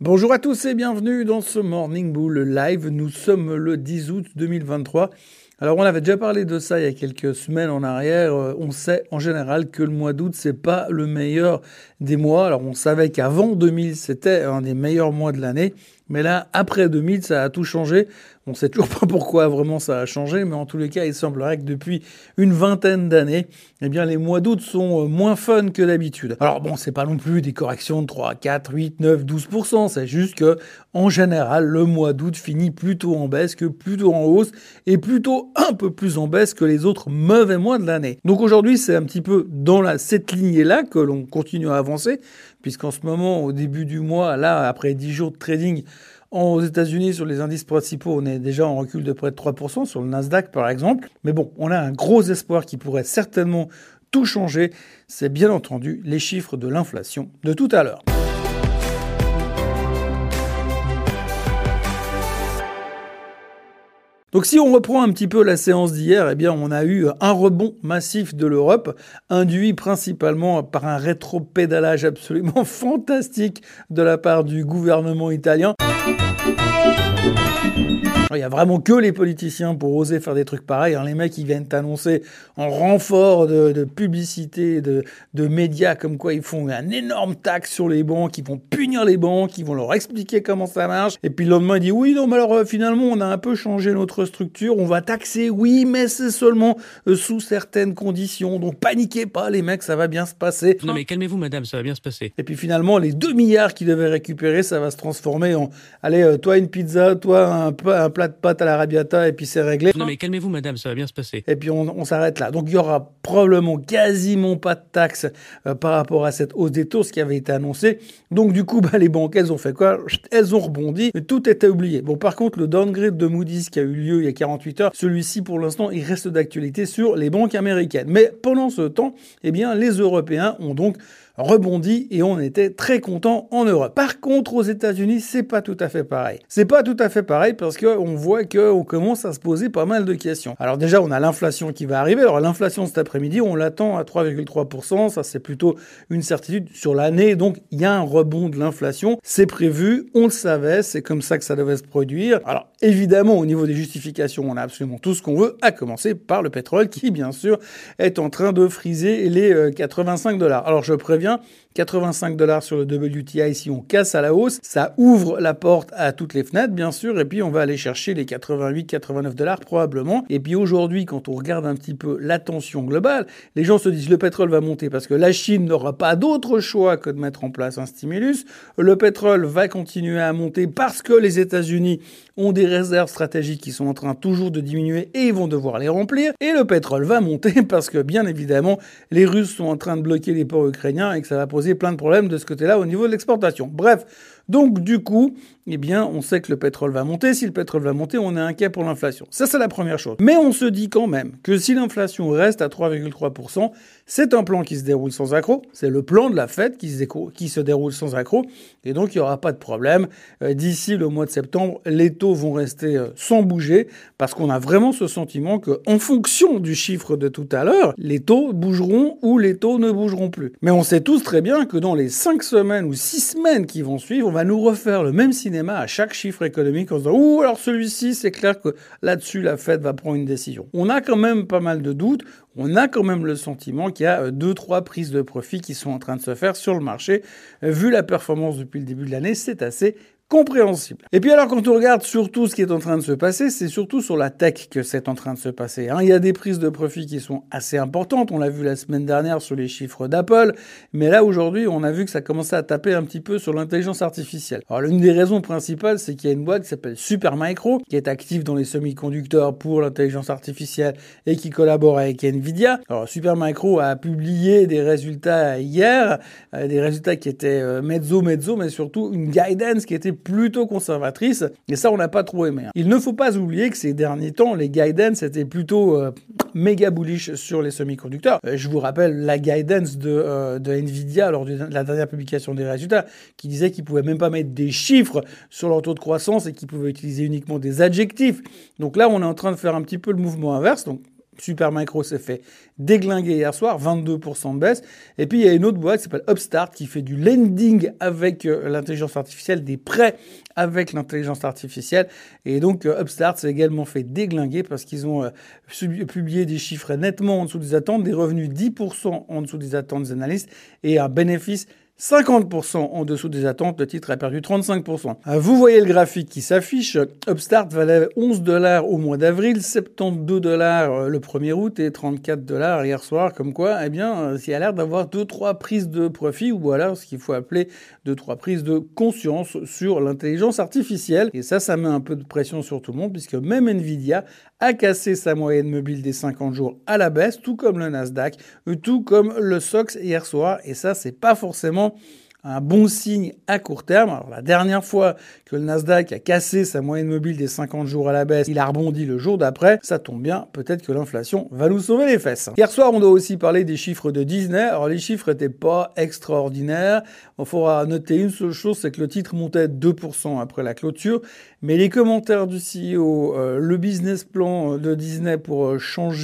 Bonjour à tous et bienvenue dans ce Morning Bull Live. Nous sommes le 10 août 2023. Alors on avait déjà parlé de ça il y a quelques semaines en arrière. On sait en général que le mois d'août c'est pas le meilleur des mois. Alors on savait qu'avant 2000 c'était un des meilleurs mois de l'année. Mais là, après 2000, ça a tout changé. On sait toujours pas pourquoi vraiment ça a changé, mais en tous les cas, il semblerait que depuis une vingtaine d'années, eh bien, les mois d'août sont moins fun que d'habitude. Alors bon, c'est pas non plus des corrections de 3, 4, 8, 9, 12%. C'est juste que, en général, le mois d'août finit plutôt en baisse que plutôt en hausse et plutôt un peu plus en baisse que les autres mauvais mois de l'année. Donc aujourd'hui, c'est un petit peu dans cette lignée-là que l'on continue à avancer, puisqu'en ce moment, au début du mois, là, après 10 jours de trading, aux États-Unis, sur les indices principaux, on est déjà en recul de près de 3%, sur le Nasdaq par exemple. Mais bon, on a un gros espoir qui pourrait certainement tout changer. C'est bien entendu les chiffres de l'inflation de tout à l'heure. Donc si on reprend un petit peu la séance d'hier, eh bien on a eu un rebond massif de l'Europe, induit principalement par un rétropédalage absolument fantastique de la part du gouvernement italien. Il n'y a vraiment que les politiciens pour oser faire des trucs pareils. Les mecs, ils viennent t'annoncer en renfort de publicité, de médias, comme quoi ils font un énorme taxe sur les banques, ils vont punir les banques, ils vont leur expliquer comment ça marche. Et puis le lendemain, ils disent oui, non, mais alors finalement, on a un peu changé notre structure, on va taxer, oui, mais c'est seulement sous certaines conditions. Donc paniquez pas, les mecs, ça va bien se passer. Non mais calmez-vous, madame, ça va bien se passer. Et puis finalement, les 2 milliards qu'ils devaient récupérer, ça va se transformer en, allez, toi une pizza, toi un plat de pâtes à l'arrabbiata, et puis c'est réglé. Non mais calmez-vous, madame, ça va bien se passer. Et puis on s'arrête là. Donc il y aura probablement quasiment pas de taxes par rapport à cette hausse des taux, ce qui avait été annoncé. Donc du coup, les banques, elles ont fait quoi? Elles ont rebondi, mais tout était oublié. Bon, par contre, le downgrade de Moody's qui a eu lieu il y a 48 heures, celui-ci pour l'instant, il reste d'actualité sur les banques américaines. Mais pendant ce temps, eh bien, les Européens ont donc rebondi et on était très contents en Europe. Par contre, aux États-Unis, c'est pas tout à fait pareil. C'est pas tout à fait pareil parce que on voit qu'on commence à se poser pas mal de questions. Alors déjà, on a l'inflation qui va arriver. Alors l'inflation cet après-midi, on l'attend à 3,3%. Ça, c'est plutôt une certitude sur l'année. Donc, il y a un rebond de l'inflation. C'est prévu. On le savait. C'est comme ça que ça devait se produire. Alors, évidemment, au niveau des justifications, on a absolument tout ce qu'on veut, à commencer par le pétrole qui, bien sûr, est en train de friser les $85. Alors, je préviens, $85 sur le WTI, si on casse à la hausse, ça ouvre la porte à toutes les fenêtres, bien sûr, et puis on va aller chercher les $88-89 probablement. Et puis aujourd'hui, quand on regarde un petit peu la tension globale, les gens se disent le pétrole va monter parce que la Chine n'aura pas d'autre choix que de mettre en place un stimulus. Le pétrole va continuer à monter parce que les États-Unis ont des réserves stratégiques qui sont en train toujours de diminuer et ils vont devoir les remplir. Et le pétrole va monter parce que, bien évidemment, les Russes sont en train de bloquer les ports ukrainiens et que ça va poser plein de problèmes de ce côté-là au niveau de l'exportation. Bref, donc du coup, eh bien, on sait que le pétrole va monter. Si le pétrole va monter, on est inquiet pour l'inflation. Ça, c'est la première chose. Mais on se dit quand même que si l'inflation reste à 3,3%, c'est un plan qui se déroule sans accroc. C'est le plan de la Fed qui se déroule sans accroc. Et donc, il n'y aura pas de problème. D'ici le mois de septembre, les taux vont rester sans bouger parce qu'on a vraiment ce sentiment que, en fonction du chiffre de tout à l'heure, les taux bougeront ou les taux ne bougeront plus. Mais on sait tous très bien que dans les 5 semaines ou 6 semaines qui vont suivre, on va nous refaire le même cinéma à chaque chiffre économique en se disant « Ouh, alors celui-ci, c'est clair que là-dessus, la Fed va prendre une décision. » On a quand même pas mal de doutes. On a quand même le sentiment qu'il y a 2-3 prises de profit qui sont en train de se faire sur le marché. Vu la performance depuis le début de l'année, c'est assez compréhensible. Et puis alors, quand on regarde surtout ce qui est en train de se passer, c'est surtout sur la tech que c'est en train de se passer. Il y a des prises de profit qui sont assez importantes. On l'a vu la semaine dernière sur les chiffres d'Apple. Mais là, aujourd'hui, on a vu que ça commençait à taper un petit peu sur l'intelligence artificielle. Alors, l'une des raisons principales, c'est qu'il y a une boîte qui s'appelle Supermicro, qui est active dans les semi-conducteurs pour l'intelligence artificielle et qui collabore avec Nvidia. Alors, Supermicro a publié des résultats hier, des résultats qui étaient mezzo, mais surtout une guidance qui était plutôt conservatrice, et ça on n'a pas trop aimé. Il ne faut pas oublier que ces derniers temps, les guidance étaient plutôt méga bullish sur les semi-conducteurs. Je vous rappelle la guidance de Nvidia lors de la dernière publication des résultats, qui disait qu'ils pouvaient même pas mettre des chiffres sur leur taux de croissance et qu'ils pouvaient utiliser uniquement des adjectifs. Donc là, on est en train de faire un petit peu le mouvement inverse. Donc Supermicro s'est fait déglinguer hier soir, 22% de baisse. Et puis il y a une autre boîte qui s'appelle Upstart qui fait du lending avec l'intelligence artificielle, des prêts avec l'intelligence artificielle. Et donc Upstart s'est également fait déglinguer parce qu'ils ont publié des chiffres nettement en dessous des attentes, des revenus 10% en dessous des attentes des analystes et un bénéfice 50% en dessous des attentes, le titre a perdu 35%. Vous voyez le graphique qui s'affiche. Upstart valait $11 au mois d'avril, $72 le 1er août et $34 hier soir. Comme quoi, il y a l'air d'avoir 2-3 prises de profit ou alors ce qu'il faut appeler 2-3 prises de conscience sur l'intelligence artificielle. Et ça met un peu de pression sur tout le monde puisque même Nvidia a cassé sa moyenne mobile des 50 jours à la baisse, tout comme le Nasdaq, tout comme le SOX hier soir. Et ça, c'est pas forcément un bon signe à court terme. Alors, la dernière fois que le Nasdaq a cassé sa moyenne mobile des 50 jours à la baisse, il a rebondi le jour d'après. Ça tombe bien, peut-être que l'inflation va nous sauver les fesses. Hier soir, on doit aussi parler des chiffres de Disney. Alors, les chiffres étaient pas extraordinaires. Il faudra noter une seule chose, c'est que le titre montait 2% après la clôture. Mais les commentaires du CEO, le business plan de Disney pour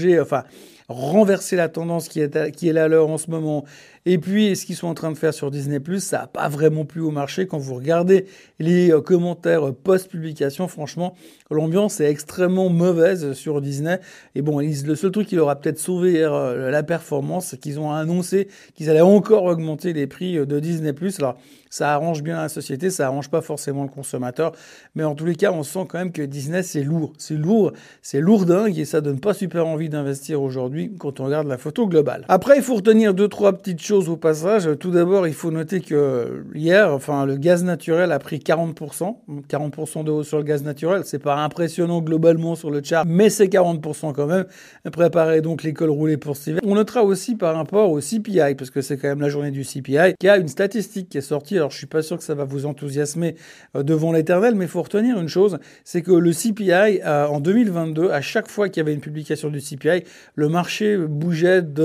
renverser la tendance qui est là à l'heure en ce moment. Et puis, ce qu'ils sont en train de faire sur Disney+, ça n'a pas vraiment plu au marché. Quand vous regardez les commentaires post-publication, franchement, l'ambiance est extrêmement mauvaise sur Disney. Et bon, le seul truc qui leur a peut-être sauvé la performance, c'est qu'ils ont annoncé qu'ils allaient encore augmenter les prix de Disney+. Alors, ça arrange bien la société, ça arrange pas forcément le consommateur. Mais en tous les cas, on sent quand même que Disney, c'est lourd. C'est lourdingue et ça donne pas super envie d'investir aujourd'hui quand on regarde la photo globale. Après, il faut retenir 2-3 petites choses au passage. Tout d'abord, il faut noter que hier, le gaz naturel a pris 40%. 40% de hausse sur le gaz naturel. C'est pas impressionnant globalement sur le chart, mais c'est 40% quand même. Préparez donc les cols roulés pour cet hiver. On notera aussi par rapport au CPI, parce que c'est quand même la journée du CPI, qu'il y a une statistique qui est sortie. Alors, je suis pas sûr que ça va vous enthousiasmer devant l'éternel, mais il faut retenir une chose, c'est que le CPI, en 2022, à chaque fois qu'il y avait une publication du CPI, le marché bougeait de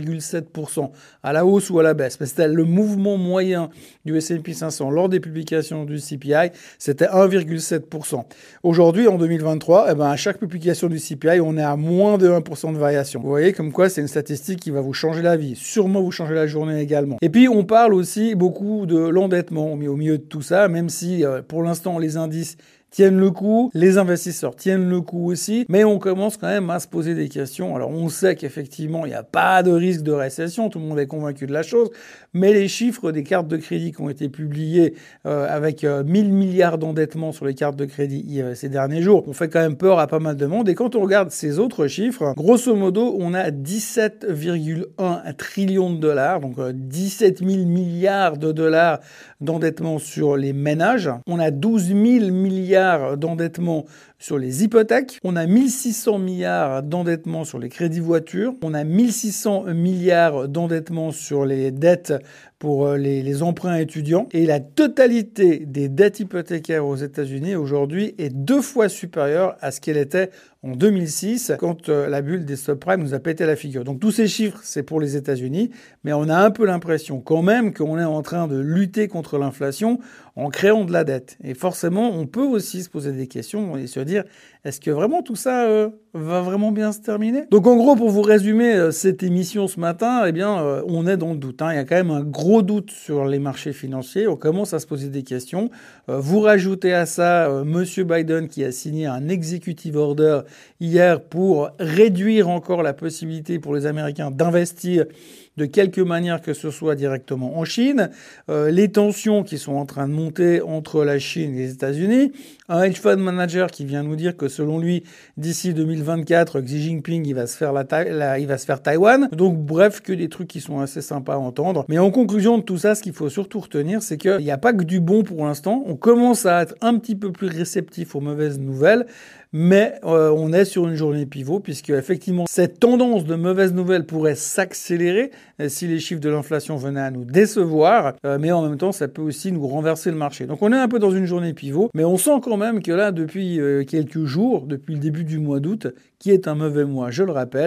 1,7% à la hausse ou à la baisse. Mais c'était le mouvement moyen du S&P 500 lors des publications du CPI, c'était 1,7%. Aujourd'hui, en 2023, à chaque publication du CPI, on est à moins de 1% de variation. Vous voyez, comme quoi c'est une statistique qui va vous changer la vie, sûrement vous changer la journée également. Et puis, on parle aussi beaucoup de l'endettement au milieu de tout ça, même si pour l'instant, les indices tiennent le coup, les investisseurs tiennent le coup aussi, mais on commence quand même à se poser des questions. Alors on sait qu'effectivement il n'y a pas de risque de récession, tout le monde est convaincu de la chose, mais les chiffres des cartes de crédit qui ont été publiés avec 1000 milliards d'endettement sur les cartes de crédit ces derniers jours, on fait quand même peur à pas mal de monde. Et quand on regarde ces autres chiffres, grosso modo on a 17,1 trillions de dollars, donc 17 000 milliards de dollars d'endettement sur les ménages, on a 12 000 milliards d'endettement sur les hypothèques, on a 1600 milliards d'endettement sur les crédits voitures, on a 1600 milliards d'endettement sur les dettes pour les emprunts étudiants, et la totalité des dettes hypothécaires aux États-Unis aujourd'hui est 2 fois supérieure à ce qu'elle était en 2006 quand la bulle des subprimes nous a pété la figure. Donc tous ces chiffres, c'est pour les États-Unis, mais on a un peu l'impression quand même qu'on est en train de lutter contre l'inflation en créant de la dette. Et forcément, on peut aussi se poser des questions et se dire, est-ce que vraiment tout ça va vraiment bien se terminer? Donc en gros, pour vous résumer cette émission ce matin, on est dans le doute. Il y a quand même un gros doute sur les marchés financiers. On commence à se poser des questions. Vous rajoutez à ça Monsieur Biden qui a signé un executive order hier pour réduire encore la possibilité pour les Américains d'investir de quelque manière que ce soit directement en Chine, les tensions qui sont en train de monter entre la Chine et les États-Unis, un hedge fund manager qui vient nous dire que selon lui, d'ici 2024, Xi Jinping, il va se faire Taïwan. Donc bref, que des trucs qui sont assez sympas à entendre. Mais en conclusion de tout ça, ce qu'il faut surtout retenir, c'est qu'il n'y a pas que du bon pour l'instant. On commence à être un petit peu plus réceptif aux mauvaises nouvelles. Mais on est sur une journée pivot puisque effectivement cette tendance de mauvaises nouvelles pourrait s'accélérer si les chiffres de l'inflation venaient à nous décevoir, mais en même temps ça peut aussi nous renverser le marché. Donc on est un peu dans une journée pivot, mais on sent quand même que là depuis quelques jours, depuis le début du mois d'août, qui est un mauvais mois, je le rappelle,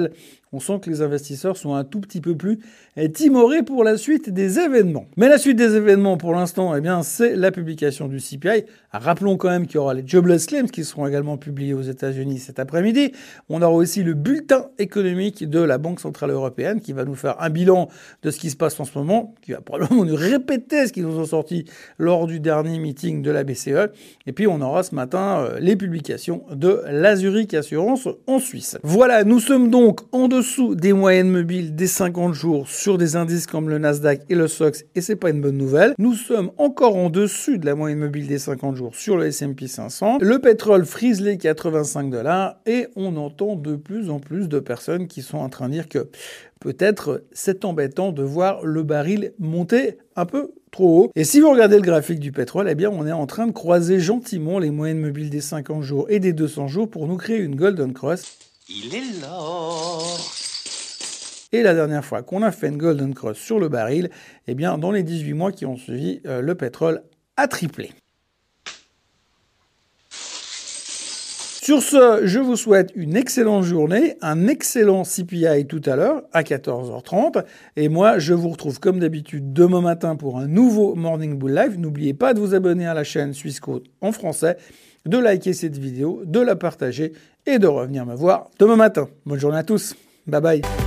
on sent que les investisseurs sont un tout petit peu plus timorés pour la suite des événements. Mais la suite des événements, pour l'instant, eh bien, c'est la publication du CPI. Rappelons quand même qu'il y aura les jobless claims qui seront également publiés aux États-Unis cet après-midi. On aura aussi le bulletin économique de la Banque centrale européenne qui va nous faire un bilan de ce qui se passe en ce moment, qui va probablement nous répéter ce qu'ils nous ont sorti lors du dernier meeting de la BCE. Et puis on aura ce matin les publications de la Zurich Assurance en Suisse. Voilà, nous sommes donc en dessous des moyennes mobiles des 50 jours sur des indices comme le Nasdaq et le SOX, et c'est pas une bonne nouvelle. Nous sommes encore en dessus de la moyenne mobile des 50 jours sur le S&P 500. Le pétrole frise les $85 et on entend de plus en plus de personnes qui sont en train de dire que peut-être c'est embêtant de voir le baril monter un peu trop haut. Et si vous regardez le graphique du pétrole, eh bien on est en train de croiser gentiment les moyennes mobiles des 50 jours et des 200 jours pour nous créer une Golden Cross. Il est l'or. Et la dernière fois qu'on a fait une Golden Cross sur le baril, eh bien dans les 18 mois qui ont suivi, le pétrole a triplé. Sur ce, je vous souhaite une excellente journée, un excellent CPI tout à l'heure à 14h30. Et moi, je vous retrouve comme d'habitude demain matin pour un nouveau Morning Bull Live. N'oubliez pas de vous abonner à la chaîne Swissquote en français, de liker cette vidéo, de la partager et de revenir me voir demain matin. Bonne journée à tous. Bye bye.